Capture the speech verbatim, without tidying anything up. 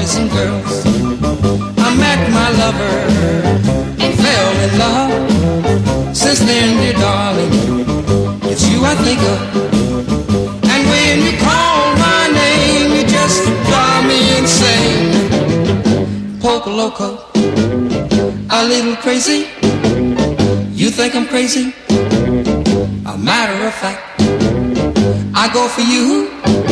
boys and girls. I met my lover and fell in love. Since then, dear darling, it's you I think of. And when you call my name, you just drive me insane. Poco loco, a little crazy. You think I'm crazy? A matter of fact, I go for you